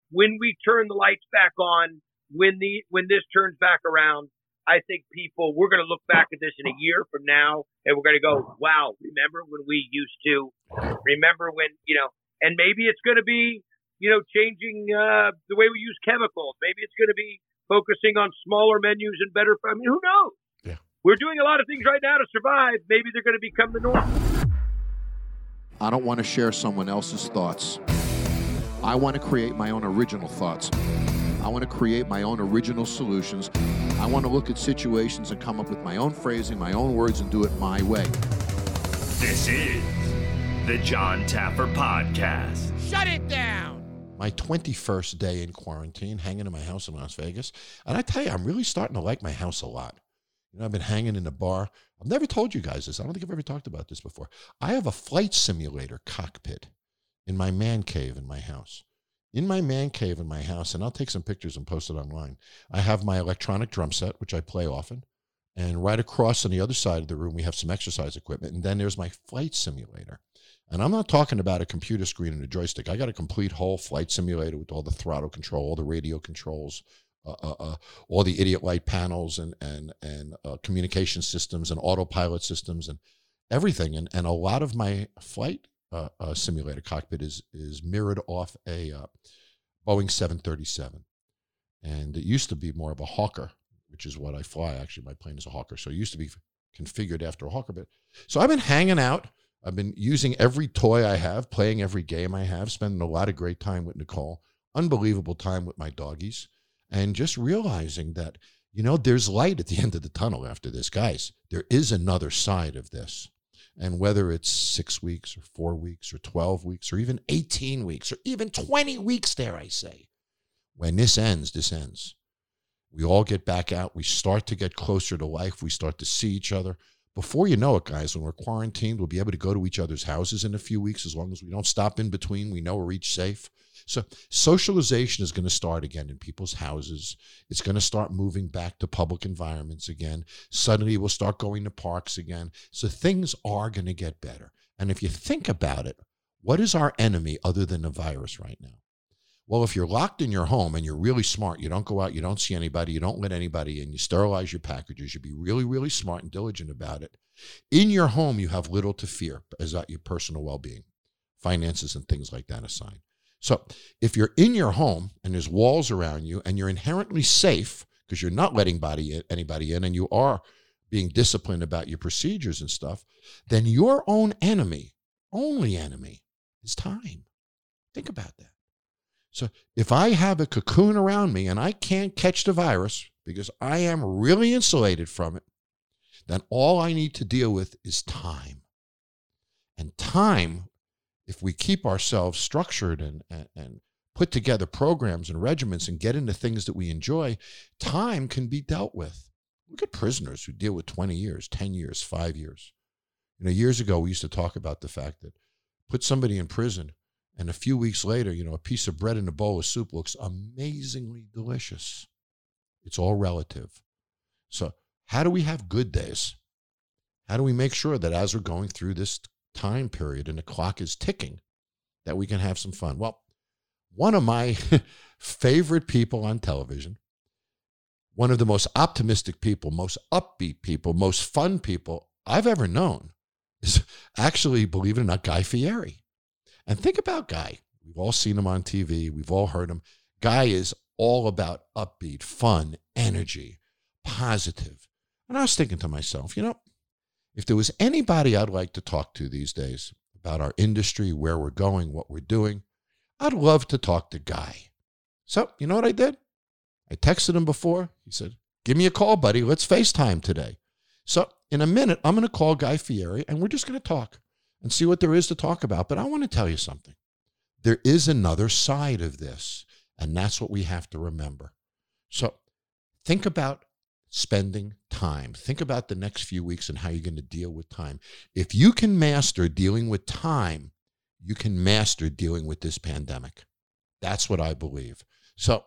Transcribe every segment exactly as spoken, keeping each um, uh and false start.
when we turn the lights back on, when the when this turns back around, I think people, we're going to look back at this in a year from now, and we're going to go, wow, remember when we used to, remember when, you know, and maybe it's going to be, you know, changing uh, the way we use chemicals. Maybe it's going to be focusing on smaller menus and better, I mean, who knows? Yeah. We're doing a lot of things right now to survive. Maybe they're going to become the norm. I don't want to share someone else's thoughts. I want to create my own original thoughts. I want to create my own original solutions. I want to look at situations and come up with my own phrasing, my own words, and do it my way. This is the John Taffer Podcast. Shut it down! My twenty-first day in quarantine, hanging in my house in Las Vegas. And I tell you, I'm really starting to like my house a lot. You know, I've been hanging in the bar. I've never told you guys this. I don't think I've ever talked about this before. I have a flight simulator cockpit in my man cave in my house. In my man cave in my house, and I'll take some pictures and post it online, I have my electronic drum set, which I play often. And right across on the other side of the room, we have some exercise equipment. And then there's my flight simulator. And I'm not talking about a computer screen and a joystick. I got a complete whole flight simulator with all the throttle control, all the radio controls, uh, uh, uh, all the idiot light panels and and and uh, communication systems and autopilot systems and everything. And and a lot of my flight uh, uh, simulator cockpit is is mirrored off a uh, Boeing seven thirty-seven. And it used to be more of a Hawker, which is what I fly. Actually, my plane is a Hawker. So it used to be configured after a Hawker bit. So I've been hanging out. I've been using every toy I have, playing every game I have, spending a lot of great time with Nicole, unbelievable time with my doggies, and just realizing that, you know, there's light at the end of the tunnel after this. Guys, there is another side of this. And whether it's six weeks or four weeks or twelve weeks or even eighteen weeks or even twenty weeks, dare I say, when this ends, this ends. We all get back out. We start to get closer to life. We start to see each other. Before you know it, guys, when we're quarantined, we'll be able to go to each other's houses in a few weeks as long as we don't stop in between. We know we're each safe. So socialization is going to start again in people's houses. It's going to start moving back to public environments again. Suddenly we'll start going to parks again. So things are going to get better. And if you think about it, what is our enemy other than the virus right now? Well, if you're locked in your home and you're really smart, you don't go out, you don't see anybody, you don't let anybody in, you sterilize your packages, you be really, really smart and diligent about it. In your home, you have little to fear as your personal well-being, finances and things like that aside. So if you're in your home and there's walls around you and you're inherently safe because you're not letting body, anybody in and you are being disciplined about your procedures and stuff, then your own enemy, only enemy, is time. Think about that. So if I have a cocoon around me and I can't catch the virus because I am really insulated from it, then all I need to deal with is time. And time, if we keep ourselves structured and, and, and put together programs and regimens and get into things that we enjoy, time can be dealt with. Look at prisoners who deal with twenty years, ten years, five years. You know, years ago, we used to talk about the fact that put somebody in prison and a few weeks later, you know, a piece of bread and a bowl of soup looks amazingly delicious. It's all relative. So how do we have good days? How do we make sure that as we're going through this time period and the clock is ticking, that we can have some fun? Well, one of my favorite people on television, one of the most optimistic people, most upbeat people, most fun people I've ever known is actually, believe it or not, Guy Fieri. And think about Guy. We've all seen him on T V. We've all heard him. Guy is all about upbeat, fun, energy, positive. And I was thinking to myself, you know, if there was anybody I'd like to talk to these days about our industry, where we're going, what we're doing, I'd love to talk to Guy. So, you know what I did? I texted him before. He said, give me a call, buddy. Let's FaceTime today. So in a minute, I'm going to call Guy Fieri, and we're just going to talk and see what there is to talk about. But I want to tell you something. There is another side of this, and that's what we have to remember. So think about spending time. Think about the next few weeks and how you're going to deal with time. If you can master dealing with time, you can master dealing with this pandemic. That's what I believe. So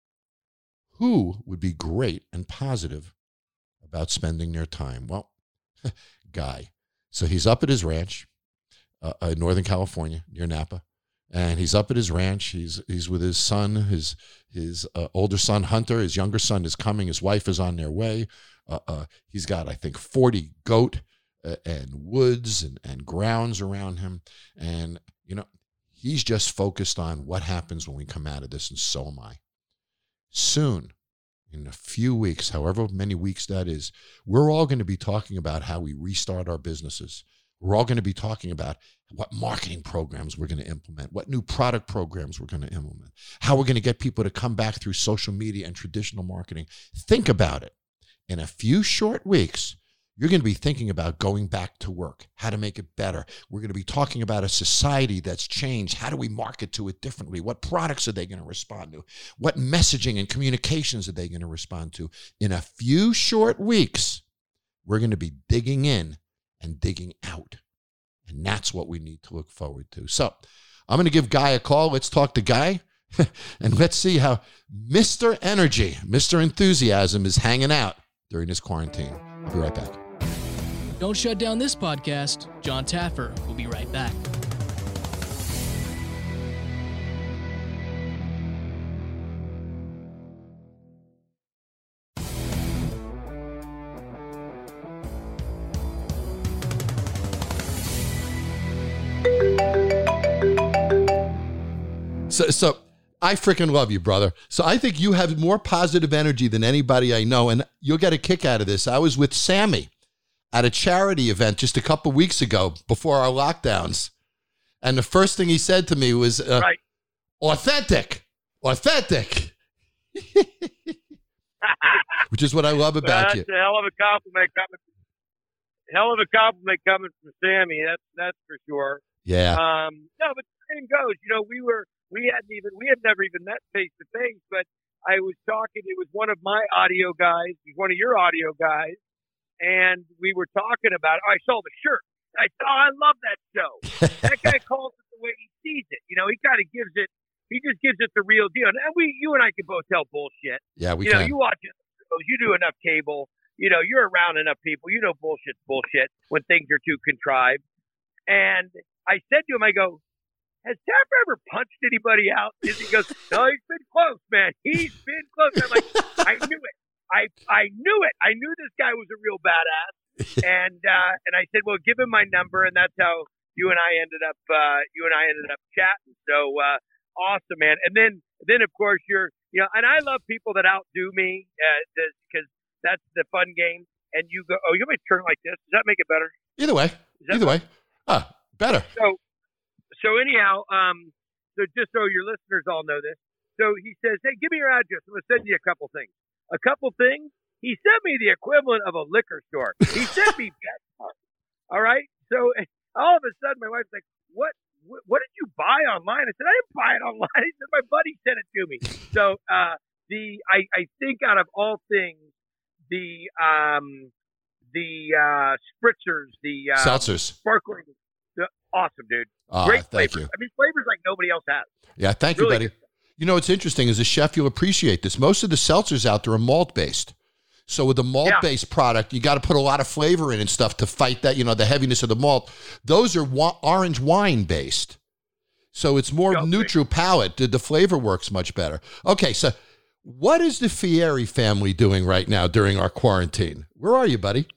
who would be great and positive about spending their time? Well, Guy. So he's up at his ranch. Uh, uh, Northern California, near Napa, and he's up at his ranch. He's he's with his son, his his uh, older son Hunter. His younger son is coming. His wife is on their way. Uh, uh, he's got, I think, forty goat uh, and woods and, and grounds around him. And, you know, he's just focused on what happens when we come out of this, and so am I. Soon, in a few weeks, however many weeks that is, we're all going to be talking about how we restart our businesses. We're all going to be talking about what marketing programs we're going to implement, what new product programs we're going to implement, how we're going to get people to come back through social media and traditional marketing. Think about it. In a few short weeks, you're going to be thinking about going back to work, how to make it better. We're going to be talking about a society that's changed. How do we market to it differently? What products are they going to respond to? What messaging and communications are they going to respond to? In a few short weeks, we're going to be digging in and digging out. And that's what we need to look forward to. So I'm going to give Guy a call. Let's talk to Guy. And let's see how Mister Energy, Mister Enthusiasm is hanging out during this quarantine. I'll be right back. Don't shut down this podcast. Jon Taffer will be right back. So, so I freaking love you, brother. So I think you have more positive energy than anybody I know, and you'll get a kick out of this. I was with Sammy at a charity event just a couple weeks ago before our lockdowns, and the first thing he said to me was, uh, Right. authentic, authentic, which is what I love about Well, you. that's a hell of a compliment coming. Hell of a compliment coming from Sammy. That's that's for sure. Yeah. Um, no, but the same goes. You know, we were we hadn't even we had never even met face to face. But I was talking. It was one of my audio guys. He's one of your audio guys, and we were talking about. Oh, I saw the shirt. I said, oh, I love that show. That guy calls it the way he sees it. You know, he kind of gives it. He just gives it the real deal. And we, you and I can both tell bullshit. Yeah, we you know, can. you watch it. You do enough cable. You know, you're around enough people. You know, bullshit's bullshit when things are too contrived. And I said to him, I go, has Tapper ever punched anybody out? And he goes, no, he's been close, man. He's been close. I'm like, I knew it. I I knew it. I knew this guy was a real badass. And uh, and I said, well, give him my number, and that's how you and I ended up. Uh, you and I ended up chatting. So uh, awesome, man. And then then of course you're, you know, and I love people that outdo me because uh, that's the fun game. And you go, oh, you might turn like this. Does that make it better? Either way, either way, ah, better. So so anyhow, um, so just so your listeners all know this. So he says, hey, give me your address. I'm gonna send you a couple things. A couple things. He sent me the equivalent of a liquor store. He sent me Betmart. All right. So all of a sudden, my wife's like, "What? What, what did you buy online?" I said, "I didn't buy it online." He said, "My buddy sent it to me." So uh, the I, I think out of all things, the um, the uh, spritzers, the uh, seltzers, sparkling, the, awesome, dude. Ah, Great thank flavors. you. I mean, flavors like nobody else has. Yeah, thank Really you, buddy. good. You know, what's interesting as a chef, you'll appreciate this. Most of the seltzers out there are malt-based. So with the malt-based product, you got to put a lot of flavor in and stuff to fight that, you know, the heaviness of the malt. Those are wa- orange wine-based. So it's more Okay. neutral palate. The, the flavor works much better. Okay, so what is the Fieri family doing right now during our quarantine? Where are you, buddy?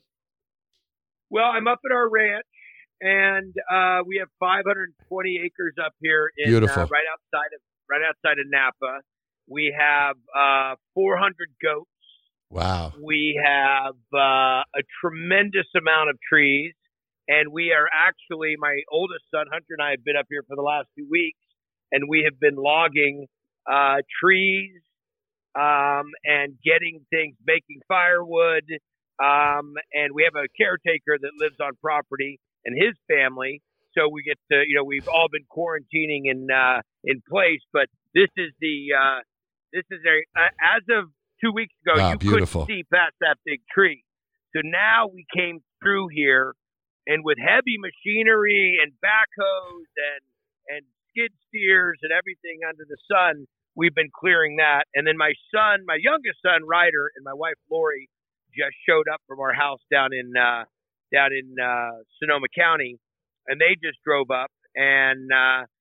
Well, I'm up at our ranch, and uh, we have five hundred twenty acres up here in Beautiful. Uh, right outside of right outside of Napa. We have uh, four hundred goats. Wow. We have uh, a tremendous amount of trees, and we are actually, my oldest son Hunter and I have been up here for the last two weeks, and we have been logging uh, trees um, and getting things, making firewood. Um, and we have a caretaker that lives on property and his family. So we get to, you know, we've all been quarantining in, uh, in place, but this is the, uh, this is a, uh, as of two weeks ago, Ah, you beautiful. couldn't see past that big tree. So now we came through here, and with heavy machinery and backhoes and, and skid steers and everything under the sun, we've been clearing that. And then my son, my youngest son, Ryder, and my wife, Lori, just showed up from our house down in uh, down in uh, Sonoma County, and they just drove up, and uh,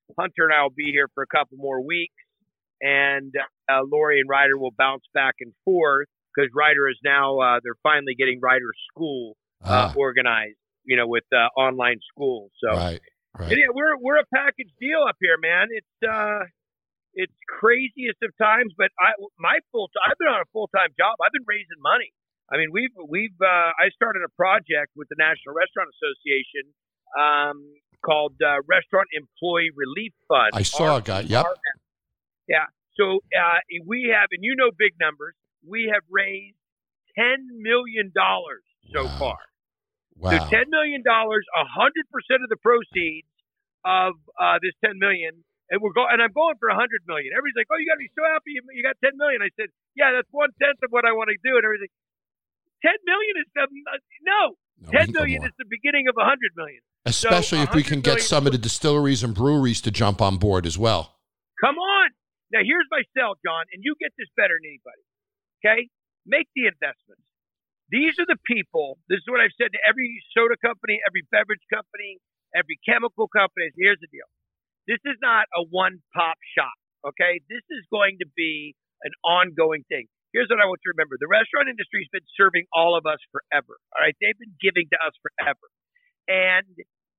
Hunter and I will be here for a couple more weeks, and uh, Lori and Ryder will bounce back and forth because Ryder is now uh, they're finally getting Ryder's school uh, ah. organized, you know, with uh, online school. So right, right. Yeah, we're we're a package deal up here, man. It's uh, it's craziest of times, but I my full I've been on a full time job. I've been raising money. I mean, we've we've uh, I started a project with the National Restaurant Association um, called uh, Restaurant Employee Relief Fund. I saw a guy. Yep. Yeah. So uh, we have, and you know, big numbers. We have raised ten million dollars so wow. far. Wow. So ten million dollars, a hundred percent of the proceeds of uh, this ten million, and we're going. And I'm going for a hundred million. Everybody's like, "Oh, you got to be so happy you, you got ten million." I said, "Yeah, that's one tenth of what I want to do." And everything. Ten million is the, no. no ten million is the beginning of a hundred million. Especially so if we can get some of the distilleries and breweries to jump on board as well. Come on. Now here's my sell, John, and you get this better than anybody. Okay? Make the investments. These are the people. This is what I've said to every soda company, every beverage company, every chemical company. Here's the deal. This is not a one-pop shop. Okay? This is going to be an ongoing thing. Here's what I want you to remember. The restaurant industry has been serving all of us forever. All right. They've been giving to us forever. And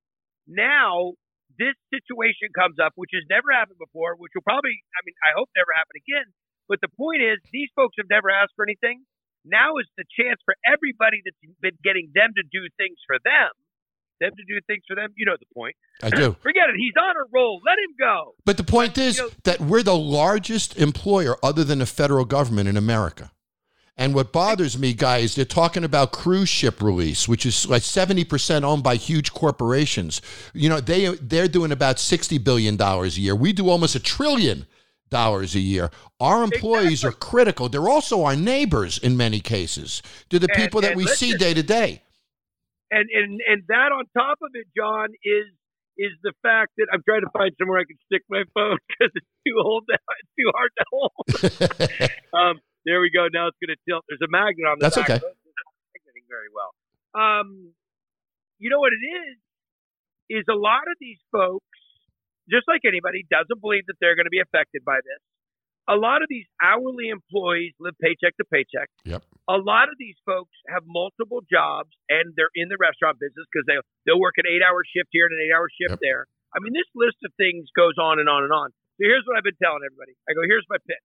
now this situation comes up, which has never happened before, which will probably, I mean, I hope never happen again. But the point is, these folks have never asked for anything. Now is the chance for everybody that's been getting them to do things for them, them to do things for them. You know the point. I do. Forget it. He's on a roll. Let him go. But the point is you know, that we're the largest employer other than the federal government in America. And what bothers me, guys, they're talking about cruise ship release, which is like seventy percent owned by huge corporations. You know, they, they're doing about sixty billion dollars a year. We do almost a trillion dollars a year. Our employees exactly. are critical. They're also our neighbors in many cases. They're the people and, that and we listen, see day to day. And, and and that on top of it, John, is is the fact that I'm trying to find somewhere I can stick my phone because it's too old now. It's too hard to hold. um, there we go. Now it's going to tilt. There's a magnet on the That's back. okay. It's not magneting very well. Um, you know what it is? Is a lot of these folks, just like anybody, doesn't believe that they're going to be affected by this. A lot of these hourly employees live paycheck to paycheck. Yep. A lot of these folks have multiple jobs, and they're in the restaurant business because they they'll work an eight-hour shift here and an eight-hour shift yep. there. I mean, this list of things goes on and on and on. So here's what I've been telling everybody. I go, here's my pitch.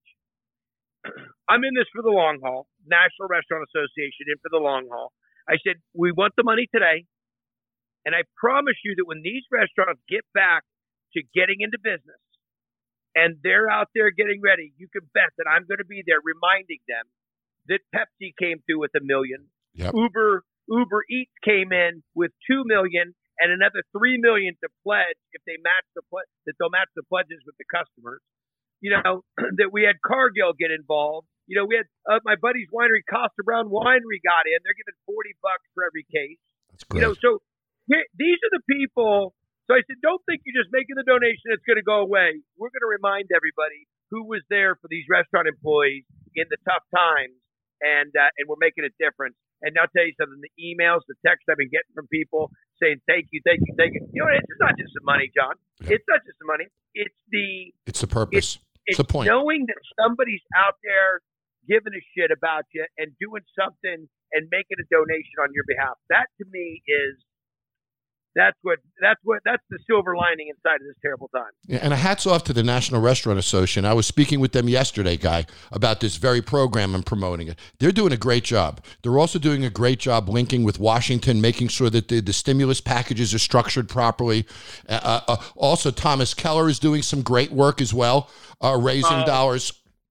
I'm in this for the long haul. National Restaurant Association in for the long haul. I said, we want the money today, and I promise you that when these restaurants get back to getting into business, and they're out there getting ready, you can bet that I'm going to be there reminding them that Pepsi came through with a million. Yep. Uber Uber Eats came in with two million and another three million to pledge if they match the ple- that they'll match the pledges with the customers. You know, that we had Cargill get involved. You know, we had uh, my buddy's winery, Costa Brown Winery, got in. They're giving forty bucks for every case. That's great. You know, so here, these are the people. So I said, don't think you're just making the donation, it's going to go away. We're going to remind everybody who was there for these restaurant employees in the tough times, and uh, and we're making a difference. And I'll tell you something, the emails, the texts I've been getting from people saying, thank you, thank you, thank you. You know, it's not just the money, John. Yeah. It's not just the money. It's the... It's the purpose. It's, it's the point. Knowing that somebody's out there giving a shit about you and doing something and making a donation on your behalf. That, to me, is... That's what that's what that's the silver lining inside of this terrible time. Yeah, and a hats off to the National Restaurant Association. I was speaking with them yesterday, Guy, about this very program and promoting it. They're doing a great job. They're also doing a great job linking with Washington, making sure that the, the stimulus packages are structured properly. Uh, uh, also, Thomas Keller is doing some great work as well, uh, raising uh, dollars.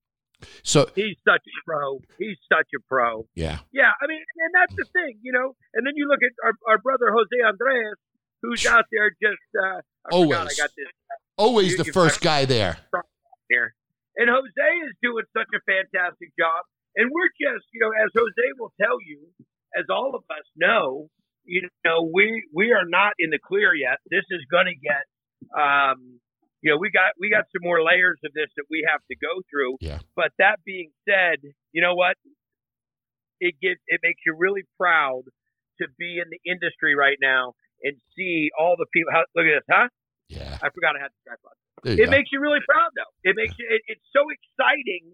So he's such a pro. He's such a pro. Yeah. Yeah. I mean, and that's the thing, you know. And then you look at our, our brother Jose Andres, who's out there just uh, I always, forgot I got this. always you, the first guy there. Here, and Jose is doing such a fantastic job, and we're just, you know, as Jose will tell you, as all of us know, you know, we we are not in the clear yet. This is going to get, um, you know, we got we got some more layers of this that we have to go through. Yeah. But that being said, you know what? It gives it makes you really proud to be in the industry right now and see all the people. How, look at this, huh? Yeah. I forgot I had the tripod. There you It go. makes you really proud, though. It makes you. It, it's so exciting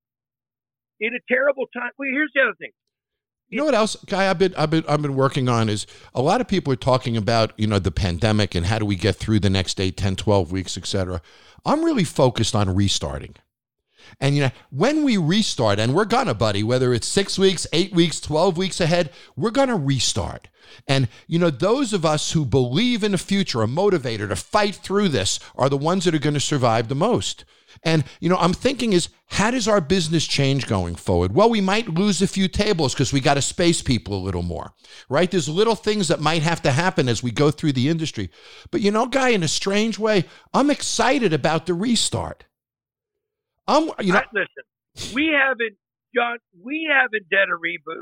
in a terrible time. Well, here's the other thing. You know what else, Guy? I've been, I've been, I've been working on is a lot of people are talking about, you know, the pandemic and how do we get through the next eight, ten, twelve weeks, et cetera. I'm really focused on restarting. And, you know, when we restart, and we're gonna, buddy, whether it's six weeks, eight weeks, twelve weeks ahead, we're gonna restart. And, you know, those of us who believe in the future, are motivated to fight through this, are the ones that are going to survive the most. And, you know, I'm thinking is, how does our business change going forward? Well, we might lose a few tables because we got to space people a little more, right? There's little things that might have to happen as we go through the industry. But, you know, Guy, in a strange way, I'm excited about the restart. I'm, you know, I, listen, we haven't, John, we haven't done a reboot.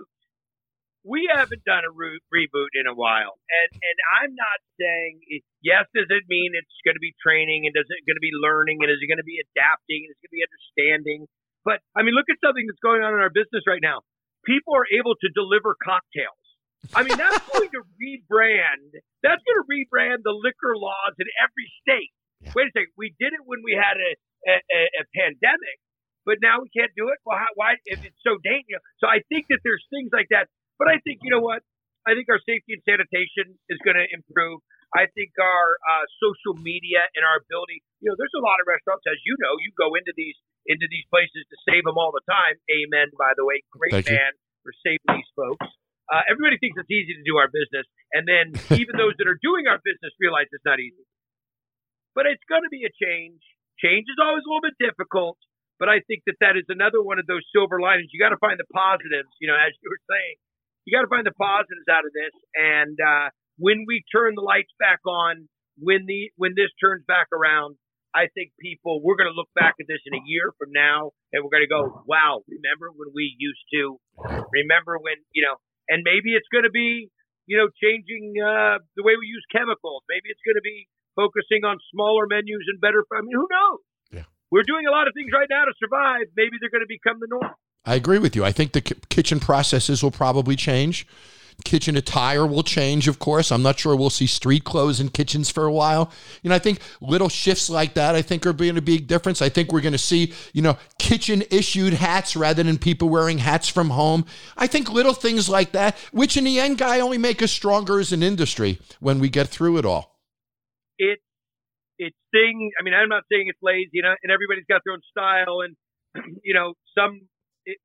We haven't done a re- reboot in a while. And and I'm not saying, it, yes, does it mean it's going to be training and does it going to be learning and is it going to be adapting and is it going to be understanding? But, I mean, look at something that's going on in our business right now. People are able to deliver cocktails. I mean, that's going to rebrand. That's going to rebrand the liquor laws in every state. Yeah. Wait a second. We did it when we had a, a, a pandemic, but now we can't do it? Well, how, why? If it's so dangerous. So I think that there's things like that. But I think, you know what? I think our safety and sanitation is going to improve. I think our uh, social media and our ability, you know, there's a lot of restaurants, as you know, you go into these into these places to save them all the time. Amen, by the way. Great Thank man you. For saving these folks. Uh, everybody thinks it's easy to do our business. And then even those that are doing our business realize it's not easy. But it's going to be a change. Change is always a little bit difficult. But I think that that is another one of those silver linings. You got to find the positives, you know, as you were saying. You got to find the positives out of this. And uh, when we turn the lights back on, when the when this turns back around, I think people, we're going to look back at this in a year from now, and we're going to go, wow, remember when we used to? Remember when, you know, and maybe it's going to be, you know, changing uh, the way we use chemicals. Maybe it's going to be focusing on smaller menus and better. I mean, who knows? Yeah. We're doing a lot of things right now to survive. Maybe they're going to become the norm. I agree with you. I think the k- kitchen processes will probably change. Kitchen attire will change, of course. I'm not sure we'll see street clothes in kitchens for a while. You know, I think little shifts like that, I think, are being a big difference. I think we're going to see, you know, kitchen-issued hats rather than people wearing hats from home. I think little things like that, which in the end, Guy, only make us stronger as an industry when we get through it all. It, it's thing. I mean, I'm not saying it's lazy, you know, and everybody's got their own style, and you know, some. It,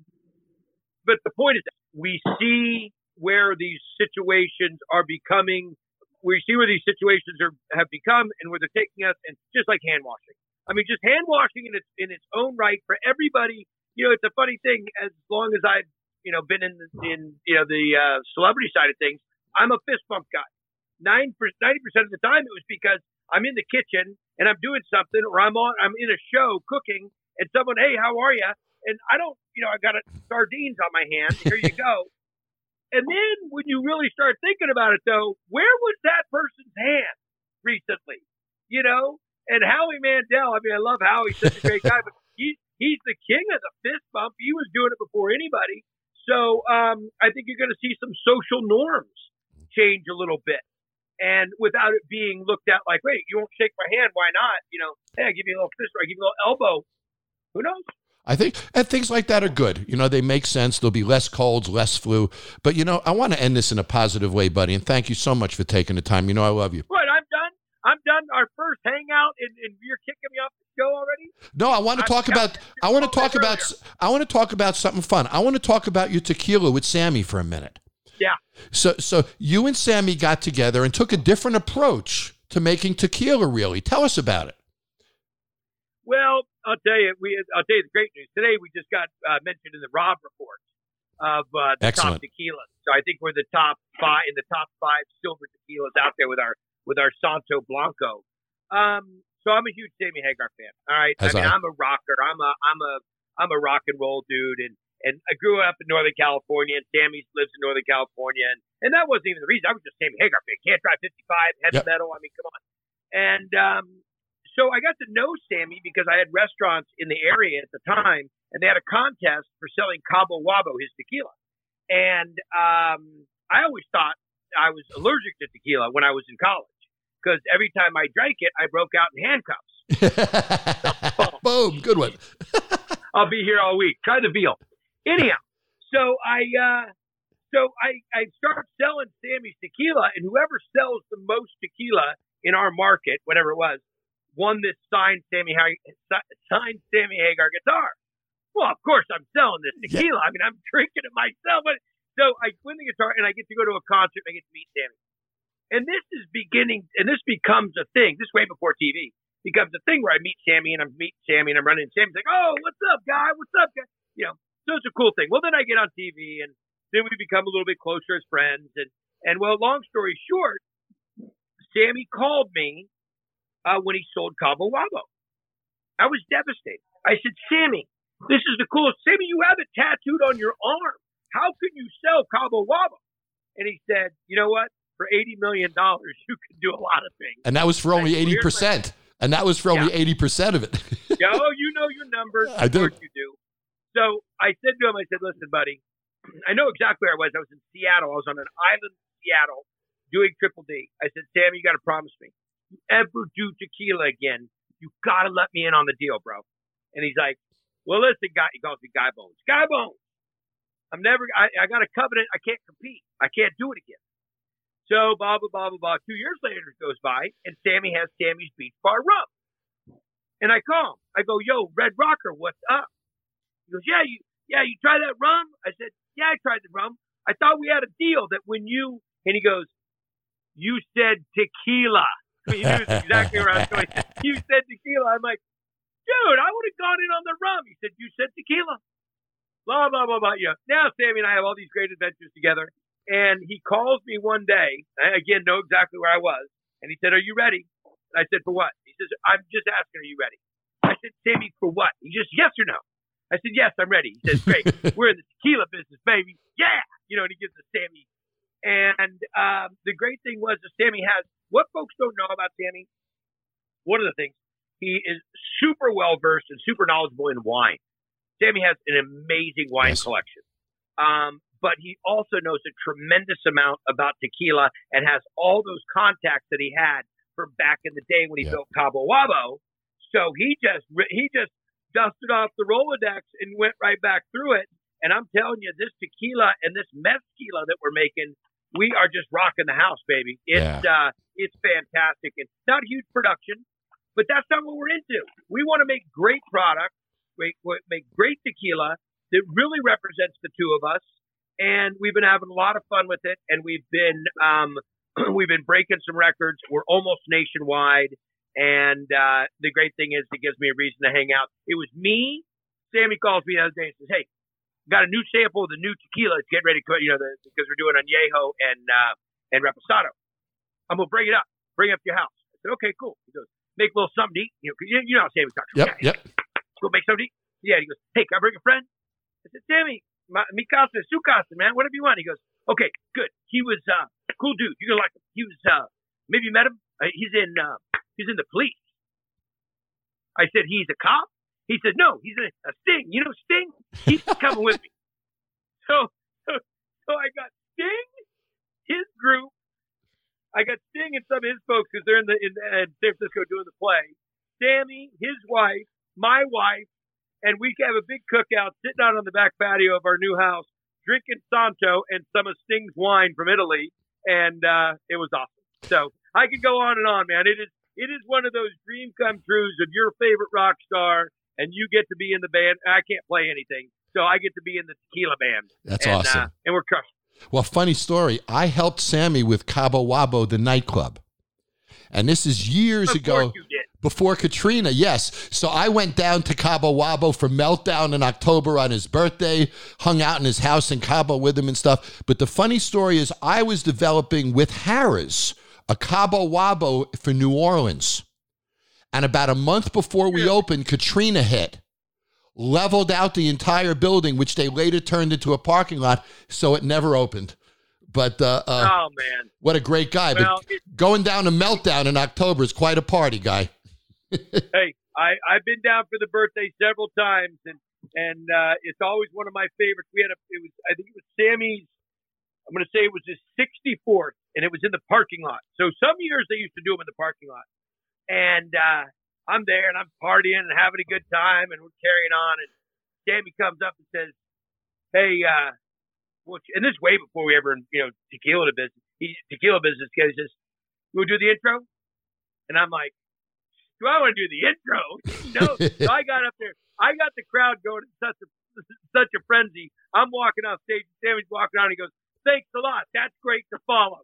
but the point is that we see where these situations are becoming. We see where these situations are have become, and where they're taking us, and just like hand washing. I mean, just hand washing in its in its own right for everybody. You know, it's a funny thing. As long as I've you know been in the, in you know the uh, celebrity side of things, I'm a fist bump guy. Nine ninety percent of the time, it was because I'm in the kitchen and I'm doing something, or I'm on I'm in a show cooking, and someone, hey, how are you? And I don't, you know, I got a, sardines on my hand. Here you go. And then when you really start thinking about it, though, where was that person's hand recently? You know, and Howie Mandel. I mean, I love Howie, he's such a great guy, but he he's the king of the fist bump. He was doing it before anybody. So um, I think you're going to see some social norms change a little bit. And without it being looked at like, wait, you won't shake my hand, why not? You know, hey, I give you a little fist, or I give you a little elbow. Who knows? I think, and things like that are good. You know, they make sense. There'll be less colds, less flu. But, you know, I want to end this in a positive way, buddy. And thank you so much for taking the time. You know, I love you. What, I'm done? I'm done. Our first hangout, and, and you're kicking me off the show already? No, I want to talk I'm, about, I want to talk about, earlier. I want to talk about something fun. I want to talk about your tequila with Sammy for a minute. Yeah. So, so you and Sammy got together and took a different approach to making tequila, really. Tell us about it. Well, I'll tell you, we, I'll tell you the great news. Today, we just got uh, mentioned in the Rob report of uh, the Excellent. top tequilas. So I think we're the top five in the top five silver tequilas out there with our with our Santo Blanco. Um, so I'm a huge Sammy Hagar fan. All right, As I mean, I. I'm a rocker. I'm a I'm a I'm a rock and roll dude, and and I grew up in Northern California, and Sammy lives in Northern California, and and that wasn't even the reason. I was just Sammy Hagar fan. Can't drive fifty-five, heavy Yep. metal. I mean, come on. And um, so I got to know Sammy because I had restaurants in the area at the time, and they had a contest for selling Cabo Wabo, his tequila. And um, I always thought I was allergic to tequila when I was in college because every time I drank it, I broke out in handcuffs. Boom, good one. I'll be here all week. Try the veal. Anyhow, so I uh, so I, I start selling Sammy's tequila, and whoever sells the most tequila in our market, whatever it was, won this signed Sammy Hagar, signed Sammy Hagar guitar. Well, of course I'm selling this tequila. Yeah. I mean, I'm drinking it myself. But so I win the guitar, and I get to go to a concert, and I get to meet Sammy. And this is beginning, and this becomes a thing. This way before T V becomes a thing where I meet Sammy, and I'm meeting Sammy, and I'm running. And Sammy's like, "Oh, what's up, guy? What's up, guy?" You know, so it's a cool thing. Well, then I get on T V, and then we become a little bit closer as friends. And and well, long story short, Sammy called me uh, when he sold Cabo Wabo. I was devastated. I said, "Sammy, this is the coolest. Sammy, you have it tattooed on your arm. How can you sell Cabo Wabo?" And he said, "You know what? For eighty million dollars, you can do a lot of things." And that was for only eighty percent. And that was for only yeah. eighty percent of it. Yo, you know your numbers. I do. Of course you do. So I said to him, I said, "Listen, buddy, I know exactly where I was. I was in Seattle. I was on an island in Seattle doing Triple D. I said, Sammy, you got to promise me. If you ever do tequila again, you got to let me in on the deal, bro." And he's like, "Well, listen, guy," he calls me Guy Bones. Guy Bones. I'm never, I, I got a covenant. I can't compete. I can't do it again. So, blah, blah, blah, blah, blah. Two years later it goes by, and Sammy has Sammy's Beach Bar rum. And I call him. I go, "Yo, Red Rocker, what's up?" He goes, yeah, you yeah, you try that rum? I said, "Yeah, I tried the rum. I thought we had a deal that when you," and he goes, "You said tequila." I mean, he knew exactly where I was going. "You said tequila." I'm like, "Dude, I would have gone in on the rum." He said, "You said tequila." Blah, blah, blah, blah. Yeah. Now Sammy and I have all these great adventures together. And he calls me one day, I, again, know exactly where I was. And he said, "Are you ready?" And I said, "For what?" He says, "I'm just asking, are you ready?" I said, "Sammy, for what?" He just, "Yes or no?" I said, "Yes, I'm ready." He says, "Great. We're in the tequila business, baby. Yeah." You know, and he gives us Sammy. And um, the great thing was that Sammy has, what folks don't know about Sammy, one of the things, he is super well-versed and super knowledgeable in wine. Sammy has an amazing wine yes. collection. Um, but he also knows a tremendous amount about tequila and has all those contacts that he had from back in the day when he yeah. built Cabo Wabo. So he just he just dusted off the Rolodex and went right back through it. And I'm telling you, this tequila and this mezquila that we're making, we are just rocking the house, baby. It's yeah. uh, it's fantastic. It's not huge production, but that's not what we're into. We want to make great products, make, make great tequila that really represents the two of us. And we've been having a lot of fun with it, and we've been um, we've been breaking some records. We're almost nationwide, and uh, the great thing is it gives me a reason to hang out. It was me. Sammy calls me the other day and says, "Hey, got a new sample of the new tequila. Get ready, to, you know, the, because we're doing Añejo and uh, and Reposado. I'm gonna bring it up, bring it up to your house." I said, "Okay, cool." He goes, "Make a little something to eat. You know, you, you know how Sammy talks. Yep, yeah, yep. Go make something to eat." Yeah. He goes, "Hey, can I bring a friend?" I said, "Sammy, my, mi casa, su casa, man. Whatever you want." He goes, "Okay, good. He was uh, cool dude. You're gonna like him. He was uh, maybe you met him. Uh, he's in uh, he's in the police." I said, "He's a cop?" He said, "No, he's a, a Sting. You know Sting? He's coming with me." So, so, so I got Sting, his group. I got Sting and some of his folks because they're in the in, in San Francisco doing the play. Sammy, his wife, my wife. And we have a big cookout sitting out on the back patio of our new house, drinking Santo and some of Sting's wine from Italy. And uh, it was awesome. So I could go on and on, man. It is it is one of those dream come trues of your favorite rock star, and you get to be in the band. I can't play anything, so I get to be in the tequila band. That's and, awesome. Uh, and we're crushed. Well, funny story. I helped Sammy with Cabo Wabo, the nightclub. And this is years of ago. Course you did. Before Katrina, yes. So I went down to Cabo Wabo for Meltdown in October on his birthday, hung out in his house in Cabo with him and stuff. But the funny story is I was developing with Harris a Cabo Wabo for New Orleans. And about a month before we opened, Katrina hit, leveled out the entire building, which they later turned into a parking lot, so it never opened. But uh, uh, oh, man. What a great guy. Well, but going down to Meltdown in October is quite a party, guy. Hey, I, I've been down for the birthday several times, and and uh, it's always one of my favorites. We had a, it was, I think it was Sammy's, I'm going to say it was his sixty-fourth, and it was in the parking lot. So some years they used to do them in the parking lot. And uh, I'm there and I'm partying and having a good time and we're carrying on. And Sammy comes up and says, "Hey, uh, well," and this is way before we ever, you know, tequila business. He, tequila business guy says, "You want to do the intro?" And I'm like, "Do I want to do the intro?" No. So I got up there. I got the crowd going in such a such a frenzy. I'm walking off stage. Sammy's walking on. And he goes, "Thanks a lot. That's great to follow."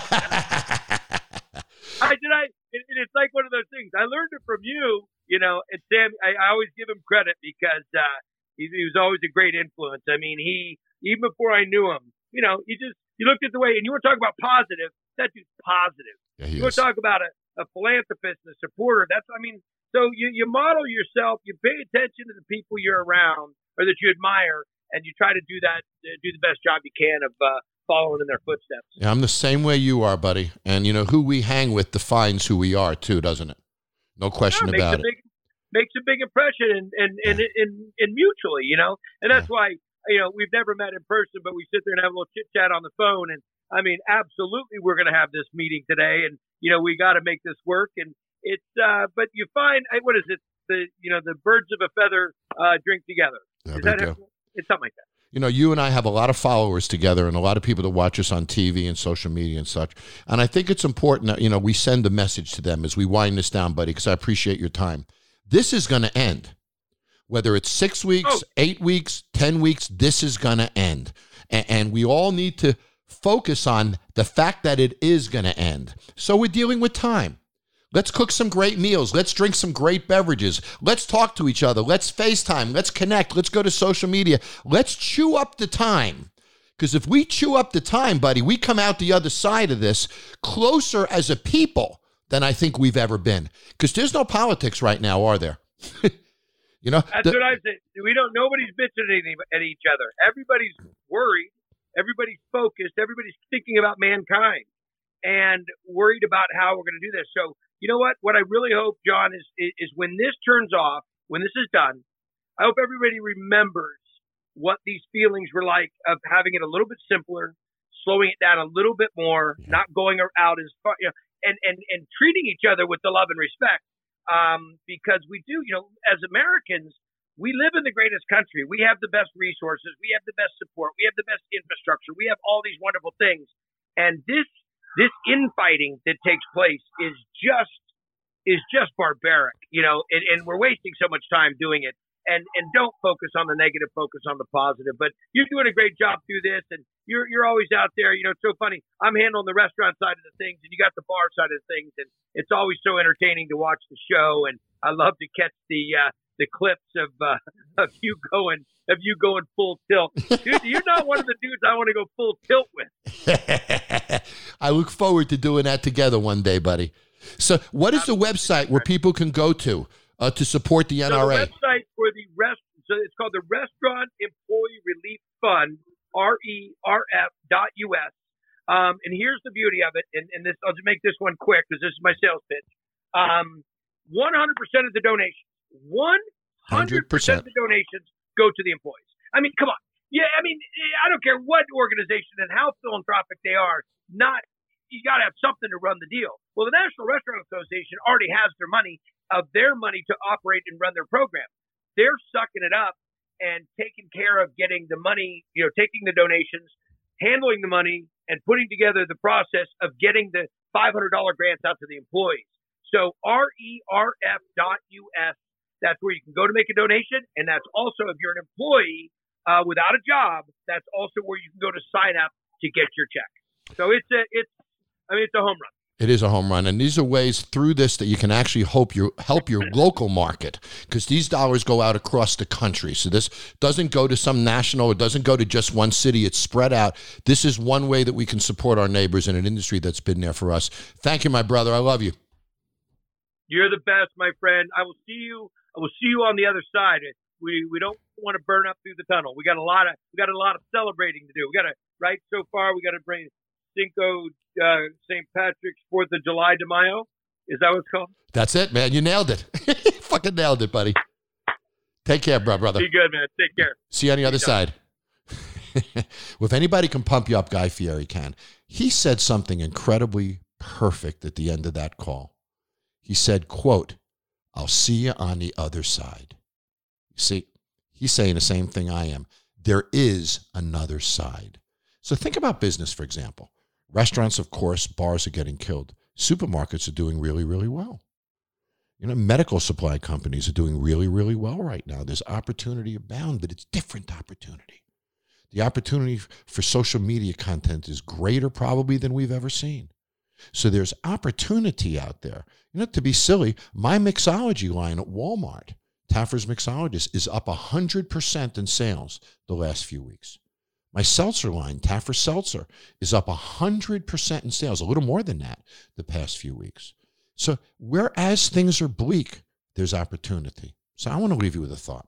I did. I. It, it's like one of those things. I learned it from you, you know. And Sam, I, I always give him credit because uh, he, he was always a great influence. I mean, he even before I knew him, you know, he just you looked at the way, and you were talking about positive. That dude's positive. Yeah, he you want to talk about a, a philanthropist, a supporter. That's. I mean, so you you model yourself. You pay attention to the people you're around or that you admire, and you try to do that. Uh, do the best job you can of. Uh, following in their footsteps. Yeah, I'm the same way you are, buddy. And, you know, who we hang with defines who we are, too, doesn't it? No question yeah, about it. Big, makes a big impression and, and, and, and, and, and mutually, you know? And that's yeah. why, you know, we've never met in person, but we sit there and have a little chit-chat on the phone. And, I mean, absolutely we're going to have this meeting today. And, you know, we got to make this work. And it's, uh, but you find, what is it? The, you know, the birds of a feather uh, drink together. There is that we go. It's something like that. You know, you and I have a lot of followers together and a lot of people that watch us on T V and social media and such. And I think it's important that, you know, we send a message to them as we wind this down, buddy, because I appreciate your time. This is going to end. Whether it's six weeks, oh. eight weeks, ten weeks, this is going to end. And, and we all need to focus on the fact that it is going to end. So we're dealing with time. Let's cook some great meals. Let's drink some great beverages. Let's talk to each other. Let's FaceTime. Let's connect. Let's go to social media. Let's chew up the time. Because if we chew up the time, buddy, we come out the other side of this closer as a people than I think we've ever been. Because there's no politics right now, are there? You know, that's the, what I said. We don't. Nobody's bitching at, any, at each other. Everybody's worried. Everybody's focused. Everybody's thinking about mankind and worried about how we're going to do this. So. You know what? What I really hope, John, is, is is when this turns off, when this is done, I hope everybody remembers what these feelings were like of having it a little bit simpler, slowing it down a little bit more, not going out as far, you know, and, and, and treating each other with the love and respect. Um, because we do, you know, as Americans, we live in the greatest country. We have the best resources. We have the best support. We have the best infrastructure. We have all these wonderful things. And this This infighting that takes place is just is just barbaric, you know, and, and we're wasting so much time doing it. And and don't focus on the negative, focus on the positive. But you're doing a great job through this, and you're you're always out there. You know, it's so funny. I'm handling the restaurant side of the things, and you got the bar side of things, and it's always so entertaining to watch the show. And I love to catch the uh, the clips of uh, of you going. Of you going full tilt. Dude, you're not one of the dudes I want to go full tilt with. I look forward to doing that together one day, buddy. So what is the website where people can go to uh, to support the N R A? So the website for the rest, so it's called the Restaurant Employee Relief Fund, R E R F dot U S. Um, and here's the beauty of it, and, and this I'll just make this one quick because this is my sales pitch. Um, one hundred percent of the donations, one hundred percent of the donations go to the employees. I mean, come on. Yeah, I mean, I don't care what organization and how philanthropic they are. Not you got to have something to run the deal. Well, the National Restaurant Association already has their money of their money to operate and run their program. They're sucking it up and taking care of getting the money, you know, taking the donations, handling the money, and putting together the process of getting the five hundred dollars grants out to the employees. So R E R F dot U S. That's where you can go to make a donation, and that's also if you're an employee uh, without a job. That's also where you can go to sign up to get your check. So it's a, it's, I mean, it's a home run. It is a home run, and these are ways through this that you can actually hope you help your local market because these dollars go out across the country. So this doesn't go to some national, it doesn't go to just one city. It's spread out. This is one way that we can support our neighbors in an industry that's been there for us. Thank you, my brother. I love you. You're the best, my friend. I will see you. I will see you on the other side. We we don't want to burn up through the tunnel. We got a lot of we got a lot of celebrating to do. We got to right so far. We got to bring Cinco uh, Saint Patrick's Fourth of July de Mayo. Is that what it's called? That's it, man. You nailed it. Fucking nailed it, buddy. Take care, bro, brother. Be good, man. Take care. See you on the other side. Well, if anybody can pump you up, Guy Fieri can. He said something incredibly perfect at the end of that call. He said, quote, I'll see you on the other side. You see, he's saying the same thing I am. There is another side. So think about business, for example. Restaurants, of course, bars are getting killed. Supermarkets are doing really, really well. You know, medical supply companies are doing really, really well right now. There's opportunity abound, but it's different opportunity. The opportunity for social media content is greater probably than we've ever seen. So there's opportunity out there. You know, to be silly, my mixology line at Walmart, Taffer's Mixologist, is up one hundred percent in sales the last few weeks. My seltzer line, Taffer Seltzer, is up one hundred percent in sales, a little more than that the past few weeks. So whereas things are bleak, there's opportunity. So I want to leave you with a thought.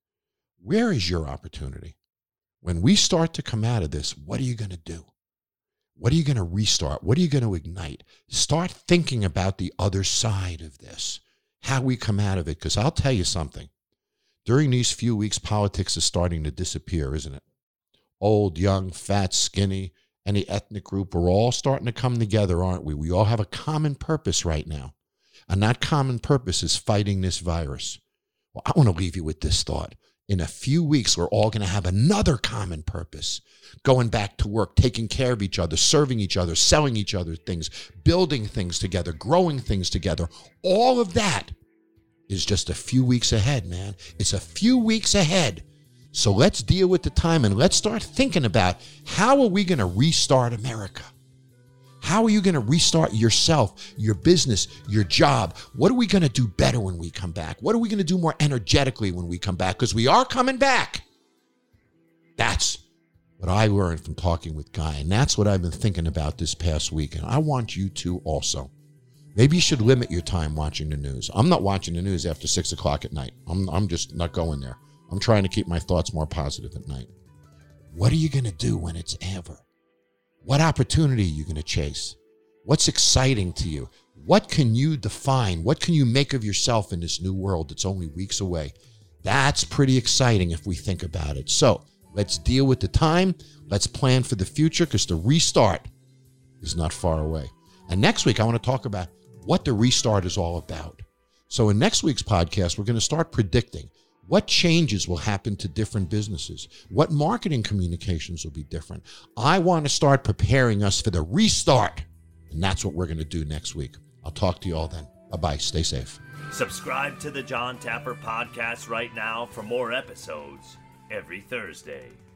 Where is your opportunity? When we start to come out of this, what are you going to do? What are you going to restart? What are you going to ignite? Start thinking about the other side of this, how we come out of it. Because I'll tell you something. During these few weeks, politics is starting to disappear, isn't it? Old, young, fat, skinny, any ethnic group, we're all starting to come together, aren't we? We all have a common purpose right now. And that common purpose is fighting this virus. Well, I want to leave you with this thought. In a few weeks, we're all going to have another common purpose. Going back to work, taking care of each other, serving each other, selling each other things, building things together, growing things together. All of that is just a few weeks ahead, man. It's a few weeks ahead. So let's deal with the time and let's start thinking about how are we going to restart America? How are you going to restart yourself, your business, your job? What are we going to do better when we come back? What are we going to do more energetically when we come back? Because we are coming back. That's what I learned from talking with Guy, and that's what I've been thinking about this past week, and I want you to also. Maybe you should limit your time watching the news. I'm not watching the news after six o'clock at night. I'm, I'm just not going there. I'm trying to keep my thoughts more positive at night. What are you going to do when it's over? What opportunity are you going to chase? What's exciting to you? What can you define? What can you make of yourself in this new world that's only weeks away? That's pretty exciting if we think about it. So let's deal with the time. Let's plan for the future because the restart is not far away. And next week, I want to talk about what the restart is all about. So in next week's podcast, we're going to start predicting what changes will happen to different businesses? What marketing communications will be different? I want to start preparing us for the restart. And that's what we're going to do next week. I'll talk to you all then. Bye-bye. Stay safe. Subscribe to the John Taffer Podcast right now for more episodes every Thursday.